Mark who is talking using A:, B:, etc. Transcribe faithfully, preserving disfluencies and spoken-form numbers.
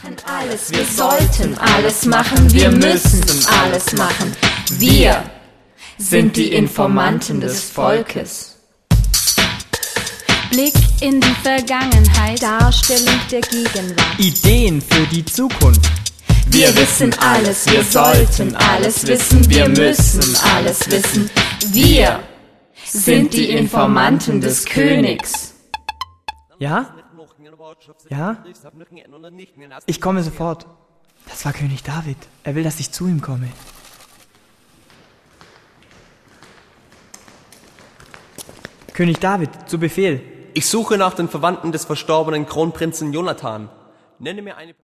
A: machen alles, wir sollten alles machen, wir müssen alles machen. Wir sind die Informanten des Volkes.
B: Blick in die Vergangenheit,
A: Darstellung der Gegenwart.
C: Ideen für die Zukunft.
A: Wir wissen alles, wir sollten alles wissen, wir müssen alles wissen. Wir sind die Informanten des Königs.
C: Ja? Ja? Ich komme sofort. Das war König David. Er will, dass ich zu ihm komme. König David, zu Befehl.
D: Ich suche nach den Verwandten des verstorbenen Kronprinzen Jonathan. Nenne mir eine